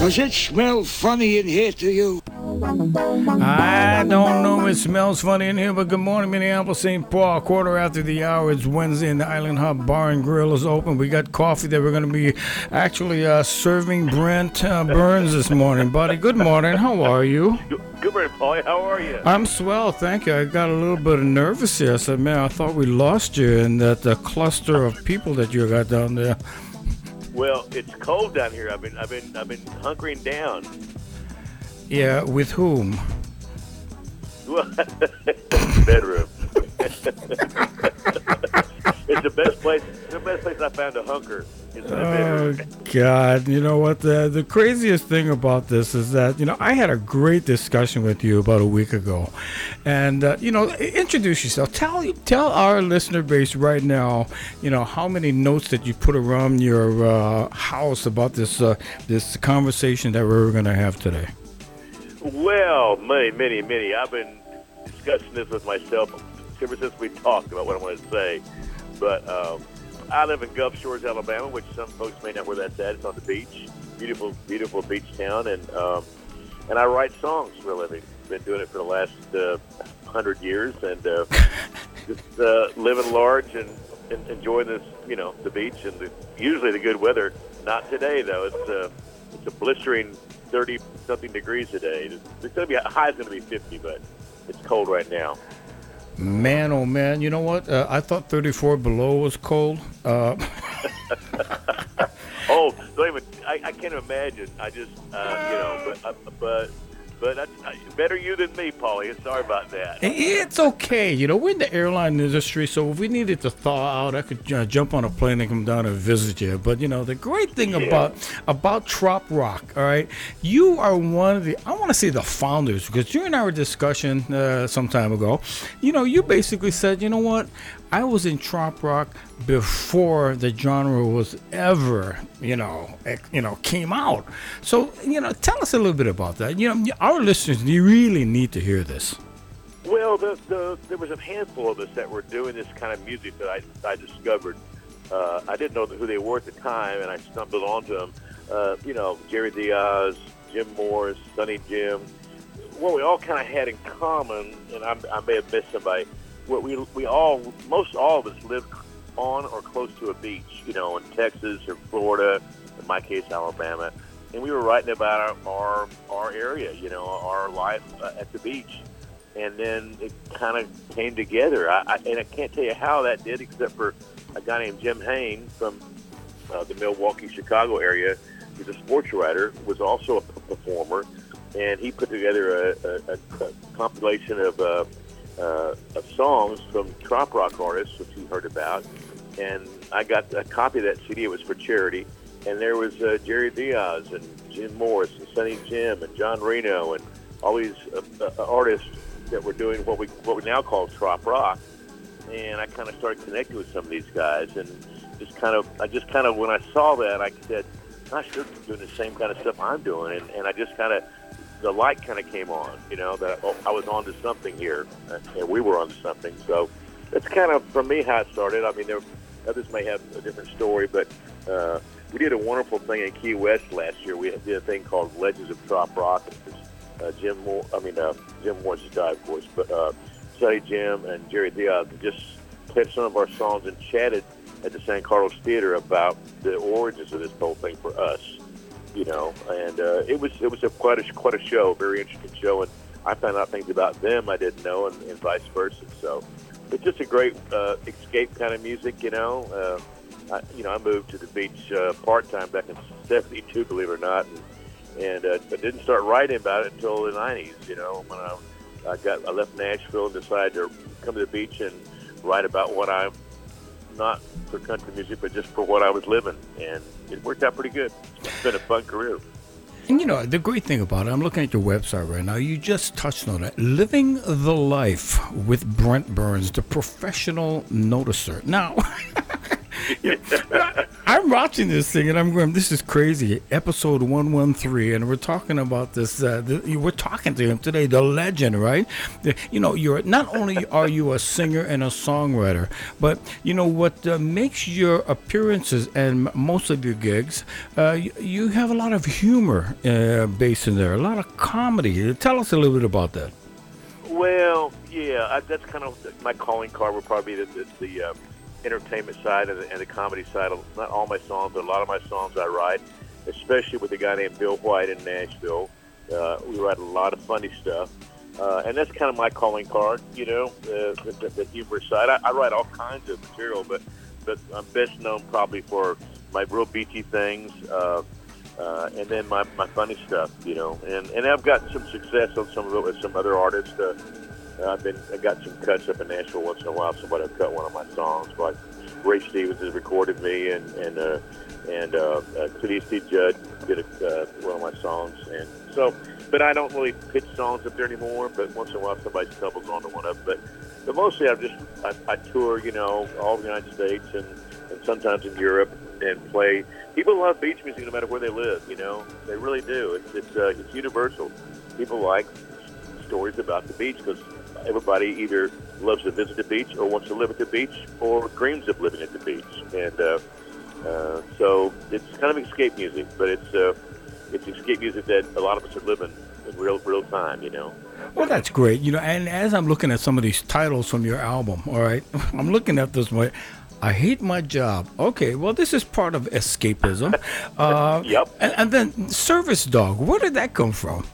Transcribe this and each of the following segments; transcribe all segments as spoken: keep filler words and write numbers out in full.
Does it smell funny in here to you? I don't know if it smells funny in here, but good morning, Minneapolis, Saint Paul. Quarter after the hour. It's Wednesday, and the Island Hub Bar and Grill is open. We got coffee that we're going to be actually uh, serving Brent uh, Burns this morning. Buddy, good morning. How are you? Good morning, Paulie. How are you? I'm swell, thank you. I got a little bit of nervous here. I said, man, I thought we lost you in that uh, cluster of people that you got down there. Well, it's cold down here. I've been, I've been, I've been hunkering down. Yeah, with whom? Well, bedroom. It's the best place. The best place I found to hunker. Is in the Oh, bedroom. God. You know what? The, the craziest thing about this is that, you know, I had a great discussion with you about a week ago. And, uh, you know, introduce yourself. Tell tell our listener base right now, you know, how many notes that you put around your uh, house about this, uh, this conversation that we're going to have today. Well, many, many, many. I've been discussing this with myself ever since we talked about what I want to say. But um, I live in Gulf Shores, Alabama, which some folks may not know where that's at. It's on the beach, beautiful, beautiful beach town, and um, and I write songs for a living. Been doing it for the last uh, hundred years, and uh, just uh, living large and, and enjoying this, you know, the beach and the, usually the good weather. Not today, though. It's uh, it's a blistering thirty something degrees today. It's going to be high is going to be fifty, but it's cold right now. Man, oh, man. You know what? Uh, I thought thirty-four below was cold. Uh, Oh, don't even. I, I can't imagine. I just, uh, you know, but, uh, but, but I, I, better you than me, Paulie. Sorry about that. It's okay. You know, we're in the airline industry, so if we needed to thaw out, I could uh, jump on a plane and come down and visit you. But, you know, the great thing Yeah. about about Trop Rock, all right, you are one of the, I want to say the founders, because during our discussion uh, some time ago, you know, you basically said, you know what, I was in Trop Rock before the genre was ever, you know, ec- you know, came out. So, you know, tell us a little bit about that. You know, our listeners, they really need to hear this. Well, the, the, there was a handful of us that were doing this kind of music that I, I discovered. Uh, I didn't know who they were at the time, and I stumbled onto them. Uh, you know, Jerry Diaz, Jim Morris, Sonny Jim. What we all kind of had in common, and I, I may have missed somebody, what we we all, most all of us lived on or close to a beach, you know, in Texas or Florida, in my case, Alabama. And we were writing about our, our, our area, you know, our life uh, at the beach. And then it kind of came together. I, I, and I can't tell you how that did, except for a guy named Jim Hain from uh, the Milwaukee, Chicago area. He's a sports writer, was also a performer, and he put together a, a, a, a compilation of uh, uh, of songs from trop rock artists, which he heard about. And I got a copy of that C D. It was for charity. And there was uh, Jerry Diaz and Jim Morris and Sonny Jim and John Reno and all these uh, uh, artists that were doing what we what we now call trop rock. And I kind of started connecting with some of these guys, and just kind of, I just kind of, when I saw that, I said, gosh, they're doing the same kind of stuff I'm doing. And, and I just kind of, the light kind of came on, you know, that oh, I was onto something here, and we were onto something. So that's kind of, for me, how it started. I mean, there others may have a different story, but uh, we did a wonderful thing in Key West last year. We did a thing called Legends of Trop Rock. It was, uh, Jim Moore, I mean, uh, Jim Morris just died, of course, but uh, Sonny Jim and Jerry Diaz just played some of our songs and chatted at the San Carlos Theater about the origins of this whole thing for us, you know. And uh, it was it was a quite a quite a show, a very interesting show, and I found out things about them I didn't know, and, and vice versa. So it's just a great uh, escape kind of music, you know. Uh, I, you know, I moved to the beach uh, part time back in seventy-two, believe it or not, and, and uh, I didn't start writing about it until the nineties. You know, when I, I got I left Nashville and decided to come to the beach and write about what I'm not for country music, but just for what I was living, and it worked out pretty good. It's been a fun career. And you know, the great thing about it, I'm looking at your website right now, you just touched on it. Living the Life with Brent Burns, the professional noticer. Now, I watching this thing and I'm going, this is crazy. Episode one one three, and we're talking about this. Uh, the, we're talking to him today, the legend, right? The, you know, you're not only are you a singer and a songwriter, but you know what uh, makes your appearances and most of your gigs, uh, you, you have a lot of humor uh, based in there, a lot of comedy. Tell us a little bit about that. Well, yeah, I, that's kind of my calling card. Would probably be the, the, the uh, entertainment side and the, and the comedy side. Not all my songs, but a lot of my songs I write, especially with a guy named Bill White in Nashville. Uh, we write a lot of funny stuff, uh, and that's kind of my calling card. You know, uh, the, the, the humorous side. I, I write all kinds of material, but but I'm best known probably for my real beachy things. Uh, Uh, and then my, my funny stuff, you know, and, and I've got some success on some of it with some other artists. Uh, I've been I got some cuts up in Nashville once in a while. Somebody will cut one of my songs, like Ray Stevens has recorded me, and and uh, and uh, uh, Clint Eastwood Judd did a, uh, one of my songs, and so. But I don't really pitch songs up there anymore. But once in a while, somebody stumbles onto one of them. But but mostly, I just I, I tour, you know, all the United States and, and sometimes in Europe and play. People love beach music no matter where they live, you know. They really do. It's it's, uh, it's universal. People like stories about the beach because everybody either loves to visit the beach or wants to live at the beach or dreams of living at the beach. And uh, uh, so it's kind of escape music, but it's uh, it's escape music that a lot of us are living in real real time, you know. Well, that's great. You know, and as I'm looking at some of these titles from your album, all right, I'm looking at this one. I hate my job. Okay, well, this is part of escapism. Uh, yep. And, and then service dog. Where did that come from?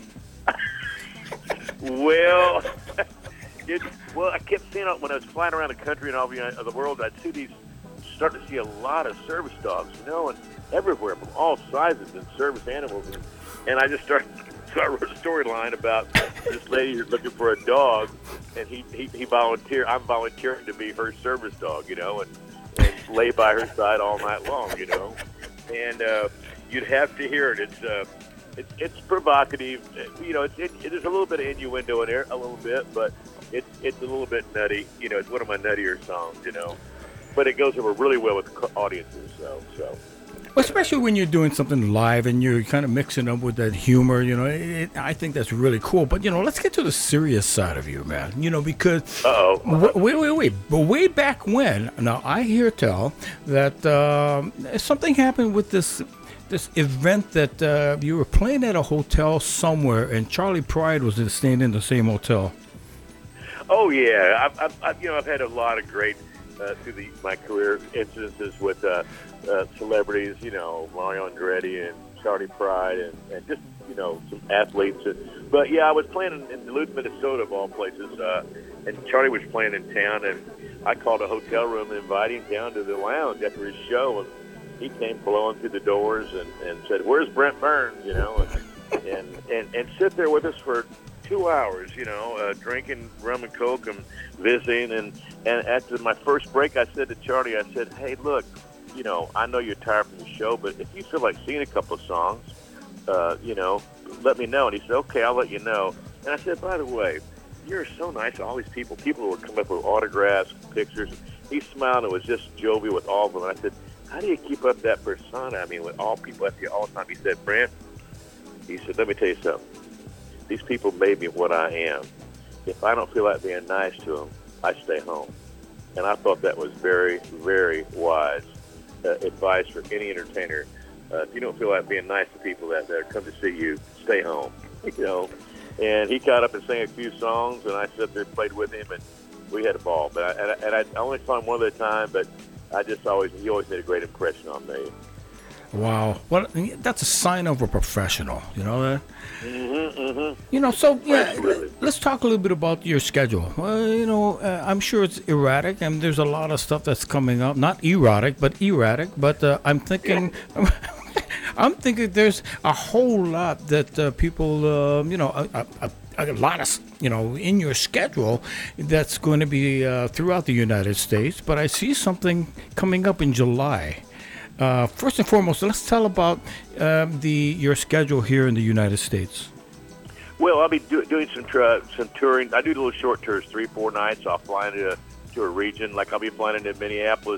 well, it, well, I kept seeing it when I was flying around the country and all the, uh, the world. I'd see these, start to see a lot of service dogs, you know, and everywhere from all sizes and service animals. And, and I just started. So I wrote a storyline about this lady who's looking for a dog, and he he, he volunteered. I'm volunteering to be her service dog, you know, and, and lay by her side all night long, you know. And uh, you'd have to hear it. It's uh, it's, it's provocative, you know. It's it, it is a little bit of innuendo in there, a little bit, but it's it's a little bit nutty, you know. It's one of my nuttier songs, you know. But it goes over really well with audiences, so so. Especially when you're doing something live and you're kind of mixing up with that humor, you know, it, I think that's really cool. But, you know, let's get to the serious side of you, man. You know, because Uh-oh. w- wait, wait, wait. But way back when, now I hear tell that um, something happened with this this event that uh, you were playing at a hotel somewhere and Charlie Pride was staying in the same hotel. Oh, yeah. I've, I've, I've, you know, I've had a lot of great, uh, through the, my career, incidences with uh, uh, celebrities, you know, Mario Andretti and Charlie Pride and, and just, you know, some athletes. And, but, yeah, I was playing in, in Duluth, Minnesota, of all places, uh, and Charlie was playing in town, and I called a hotel room and invited him down to the lounge after his show, and he came blowing through the doors and, and said, "Where's Brent Burns?" You know, and, and, and, and sit there with us for two hours, you know, uh, drinking rum and Coke and visiting. And, and after my first break, I said to Charlie, I said, "Hey, look, you know, I know you're tired from the show, but if you feel like singing a couple of songs, uh, you know, let me know." And he said, "Okay, I'll let you know." And I said, "By the way, you're so nice to all these people. People would come up with autographs, pictures." He smiled and was just jovial with all of them. And I said, "How do you keep up that persona? I mean, with all people after you all the time?" He said, "Brent," he said, "let me tell you something. These people made me what I am. If I don't feel like being nice to them, I stay home." And I thought that was very, very wise uh, advice for any entertainer. Uh, if you don't feel like being nice to people that, that come to see you, stay home. You know. And he got up and sang a few songs, and I sat there and played with him, and we had a ball. But I, and, I, and I only saw him one at a time, but I just always he always made a great impression on me. Wow, well, that's a sign of a professional. You know that. Mm-hmm, mm-hmm. You know, so yeah, Absolutely. let's talk a little bit about your schedule. Well, you know, uh, I'm sure it's erratic, and there's a lot of stuff that's coming up. Not erotic, but erratic. But uh, I'm thinking. I'm thinking there's a whole lot that uh, people, uh, you know, a, a, a lot of, you know, in your schedule that's going to be uh, throughout the United States. But I see something coming up in July. Uh, first and foremost, let's tell about um, the your schedule here in the United States. Well, I'll be do, doing some tra- some touring. I do little short tours, three, four nights. I'll fly into to a region. Like I'll be flying into Minneapolis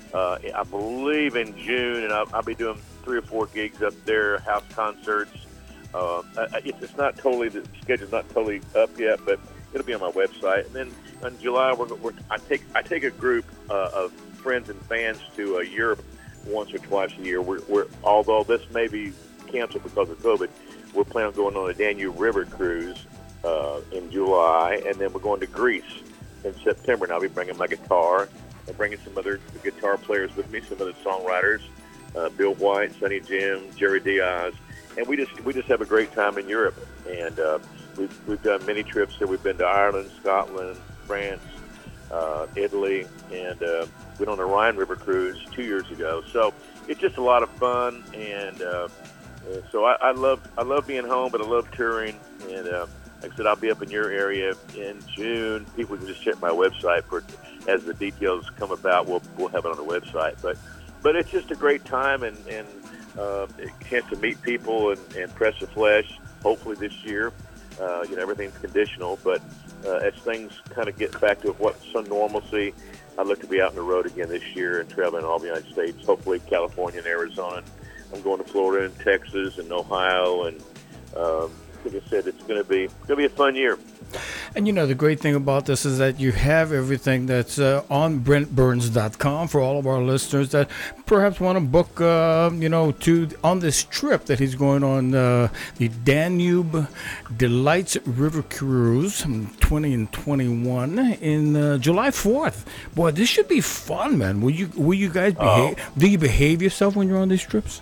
uh, I believe in June, and I'll, I'll be doing three or four gigs up there, house concerts. Uh, it's, it's not totally, the schedule's not totally up yet, but it'll be on my website. And then in July, we're, we're I take I take a group uh, of friends and fans to uh, Europe once or twice a year. We're, we're although this may be canceled because of COVID, we're planning on going on a Danube River cruise uh, in July, and then we're going to Greece in September. And I'll be bringing my guitar and bringing some other guitar players with me, some other songwriters, uh, Bill White, Sonny Jim, Jerry Diaz. And we just we just have a great time in Europe, and uh, we've we've done many trips there. We've been to Ireland, Scotland, France, uh, Italy, and uh, went on the Rhine River cruise two years ago. So it's just a lot of fun, and uh, uh, so I, I love I love being home, but I love touring. And uh, like I said, I'll be up in your area in June. People can just check my website for as the details come about. We'll we'll have it on the website, but but it's just a great time, and and. Uh, a chance to meet people and, and press the flesh, hopefully this year. Uh, you know, everything's conditional, but uh, as things kind of get back to what some normalcy, I'd look to be out on the road again this year and traveling all the United States, hopefully California and Arizona. I'm going to Florida and Texas and Ohio, and um, like I said, it's going to be going to be a fun year. And you know, the great thing about this is that you have everything that's uh, on Brent Burns dot com for all of our listeners that perhaps want to book, uh, you know, to on this trip that he's going on, uh, the Danube Delights River Cruise twenty and twenty-one in uh, July fourth. Boy, this should be fun, man. Will you will you guys behave? Oh. Do you behave yourself when you're on these trips?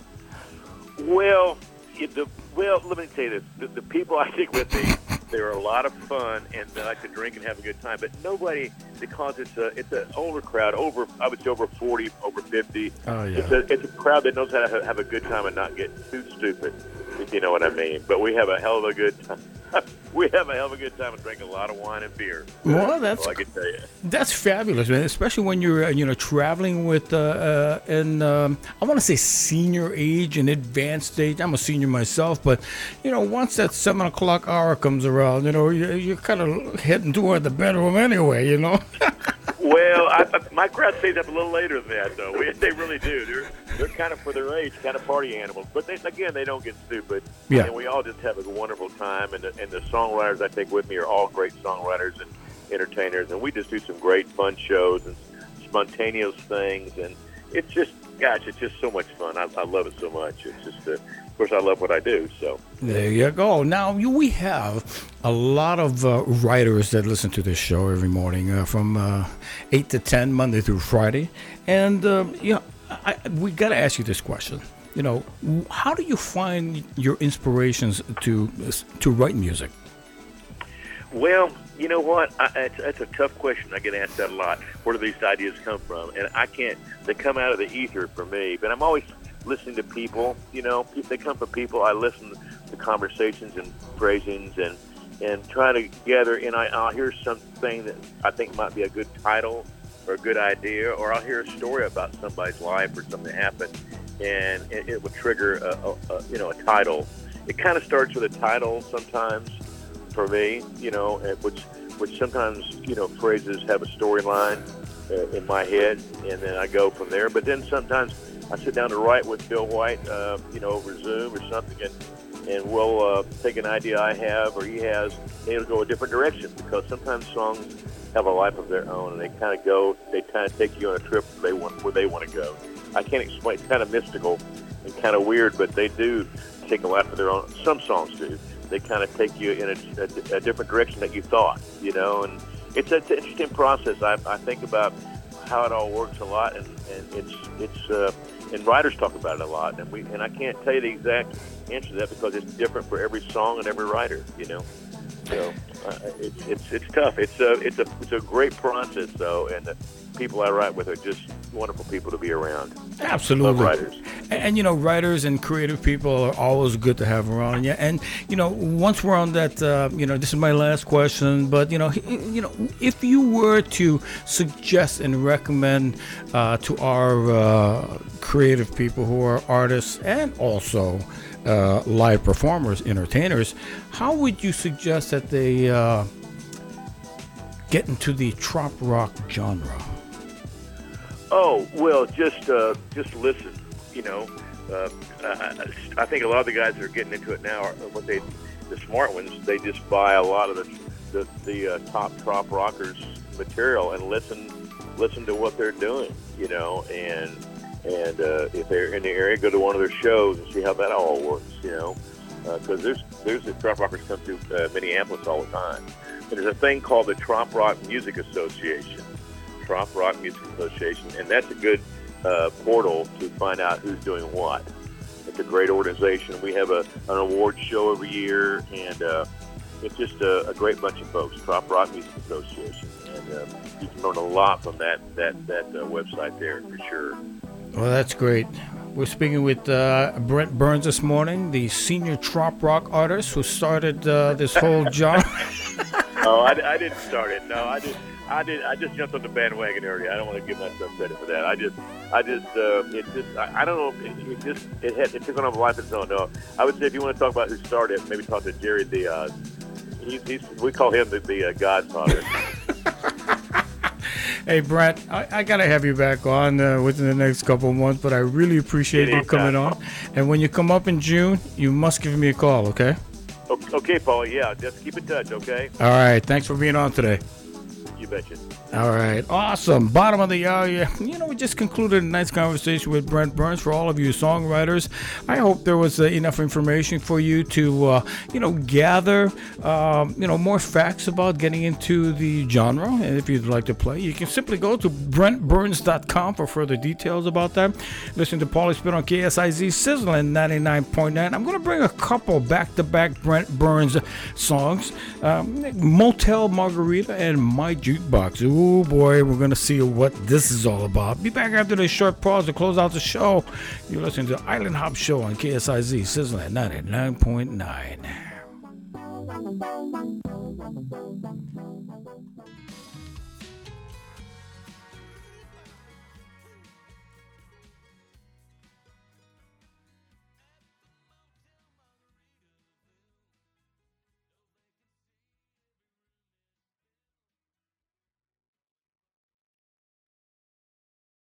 Well, the well, let me tell you this: the, the people I take with me. They're a lot of fun, and they like to drink and have a good time. But nobody, because it's a it's an older crowd, over I would say over forty, over fifty. Oh yeah. It's a it's a crowd that knows how to have a good time and not get too stupid, if you know what I mean. But we have a hell of a good time. We have a hell of a good time and drink a lot of wine and beer. Well, that's all I can tell you. That's fabulous, man. Especially when you're uh, you know traveling with uh, uh and um, I want to say senior age and advanced age. I'm a senior myself, but you know once that seven o'clock hour comes around, you know you're, you're kind of heading toward the bedroom anyway. You know. Well, I, I, my crowd stays up a little later than that, though. We, they really do. They're they're kind of for their age, kind of party animals. But they, again, they don't get stupid. Yeah. And we all just have a wonderful time. And the, and the songwriters I take with me are all great songwriters and entertainers. And we just do some great fun shows and spontaneous things. And it's just, gosh, it's just so much fun. I, I love it so much. It's just, uh, of course, I love what I do. So there you go. Now you, we have a lot of uh, writers that listen to this show every morning uh, from uh, eight to ten, Monday through Friday. And, uh, you know, I, we got to ask you this question. You know, how do you find your inspirations to to write music? Well, you know what? I, it's, it's a tough question. I get asked that a lot. Where do these ideas come from? And I can't. They come out of the ether for me. But I'm always listening to people. You know, if they come from people. I listen to conversations and phrasings and and try to gather. And I, I'll hear something that I think might be a good title or a good idea, or I'll hear a story about somebody's life or something that happened, and it, it would trigger a, a, a you know a title. It kind of starts with a title sometimes for me, you know, which which sometimes you know phrases have a storyline uh, in my head, and then I go from there. But then sometimes I sit down to write with Bill White, uh, you know, over Zoom or something, and and we'll uh, take an idea I have or he has, and it'll go a different direction because sometimes songs have a life of their own, and they kind of go, they kind of take you on a trip where they want where they want to go. I can't explain. It's kind of mystical and kind of weird, but they do take a life of their own. Some songs do. They kind of take you in a, a, a different direction that you thought, you know. And it's, a, it's an interesting process. I, I think about how it all works a lot, and, and it's it's uh, and writers talk about it a lot. And we and I can't tell you the exact answer to that because it's different for every song and every writer, you know. So uh, it's it's it's tough. It's a it's a it's a great process though, and the people I write with are just wonderful people to be around. Absolutely, love writers. And, and you know, writers and creative people are always good to have around. Yeah, and you know, once we're on that, uh, you know, this is my last question. But you know, you know, if you were to suggest and recommend uh, to our uh, creative people who are artists and also Uh, live performers, entertainers, how would you suggest that they uh, get into the trop rock genre? Oh well, just uh, just listen. You know, uh, I, I think a lot of the guys that are getting into it now are what they, the smart ones. They just buy a lot of the the, the uh, top trop rockers material and listen listen to what they're doing. You know, and and uh, if they're in the area, go to one of their shows and see how that all works. You know, because uh, there's there's the trop rockers come through uh, Minneapolis all the time. And there's a thing called the Trop Rock Music Association. Trop Rock Music Association, and that's a good uh, portal to find out who's doing what. It's a great organization. We have a, an award show every year, and uh, it's just a, a great bunch of folks. Trop Rock Music Association, and uh, you can learn a lot from that that that uh, website there for sure. Well, that's great. We're speaking with uh, Brent Burns this morning, the senior trop rock artist who started uh, this whole genre. Oh, I, I didn't start it. No, I didn't. I did. I just jumped on the bandwagon early. I don't want to give myself credit for that. I just, I just, uh, it just, I, I don't know. It, it just, it had, it took on a life of its own. No, I would say if you want to talk about who started it, maybe talk to Jerry Diaz. He's, he's we call him the, the uh, Godfather. Hey, Brent, I, I got to have you back on uh, within the next couple of months, but I really appreciate you coming on. And when you come up in June, you must give me a call, okay? Okay, Paul. Yeah, just keep in touch, okay? All right. Thanks for being on today. You betcha. All right. Awesome. Bottom of the hour. You know, we just concluded a nice conversation with Brent Burns. For all of you songwriters, I hope there was uh, enough information for you to, uh, you know, gather, um, you know, more facts about getting into the genre. And if you'd like to play, you can simply go to brent burns dot com for further details about that. Listen to Paulie Spit on K S I Z Sizzling ninety-nine point nine. I'm going to bring a couple back-to-back Brent Burns songs, um, Motel Margarita and My Jukebox. Oh boy, we're going to see what this is all about. Be back after this short pause to close out the show. You're listening to Island Hop Show on K S I Z, Sizzling ninety-nine point nine.